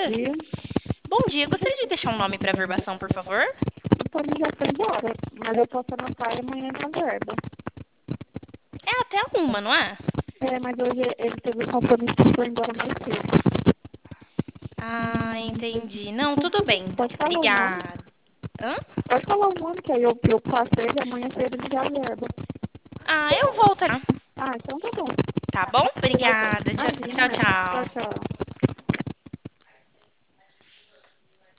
dia. Bom dia, gostaria de deixar um nome para averbação, por favor? O Tony já foi embora, mas eu posso anotar e amanhã na verba. É até uma, não é? É, mas hoje ele teve um compromisso e foi embora mais cedo. Ah, entendi. Não, tudo bem, então. Pode falar o nome. Obrigada. Hã? Pode falar o nome, que aí eu passo ele e amanhã cedo ele já verba. Ah, eu volto. Ah, então tá bom. Tá bom? Tá bom. Obrigada. Tchau, Imagina. tchau. Tchau, Tchau. tchau.